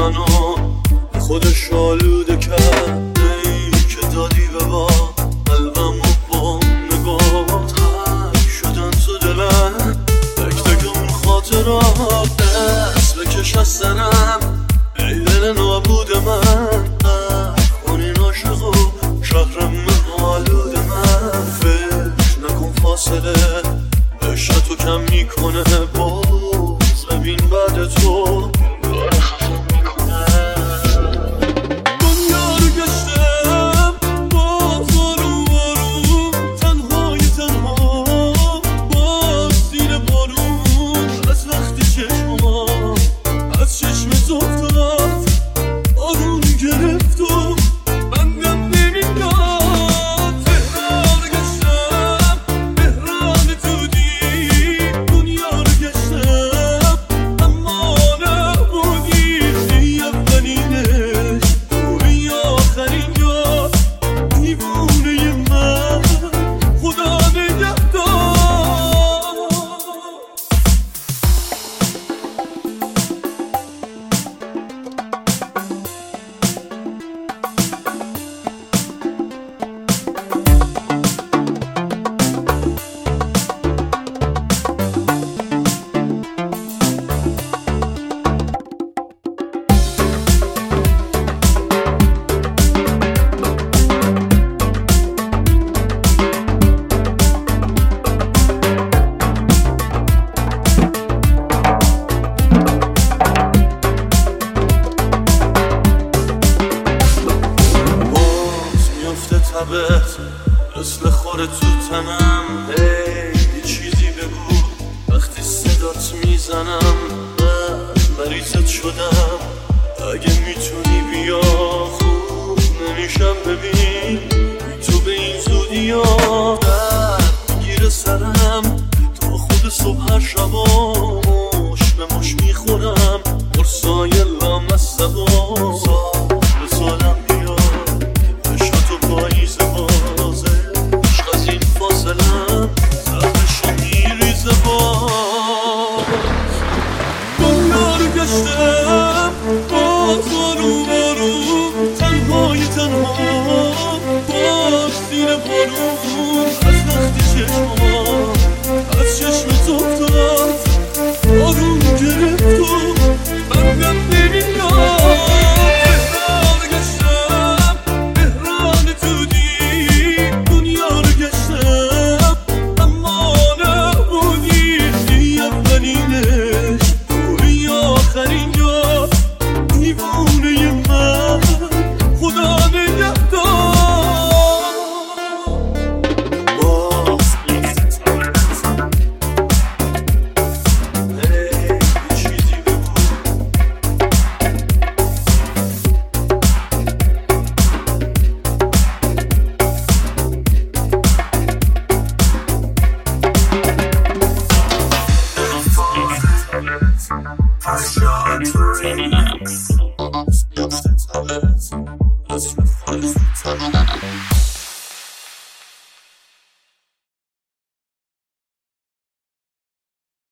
منو خودش آلوده کرد. ای که دادی به با قلبم و با نگاه تک شدن تو دلم، تک تک اون خاطرات دست بکش از سرم. ای دل نابود من خونین عاشق و شهرم آلود من. فکر نکن فاصله عشق تو کم میکنه، باز ببین بعد تو کار خفم میکنه. دنیا رو گشتم باز آروم آروم، تنهای تنها باز زیر بارون. از وقتی چشمم از چشمت افتاد آروم گرفت و بندم نمیداد. تهران رو گشتم تهران تودی، دنیا رو گشتم اما نبودی. ای اولینش توی آخرین جا، دیوونه من خدا نگهدار. تبت مثل خوره تو تنم. یه چیزی بگو وقتی صدات میزنم. من مریضت شدم، اگه میتونی بیا خوب نمیشم. ببین تو به این زودی ها درد میگیره سرم تا خود صبح هر شبا.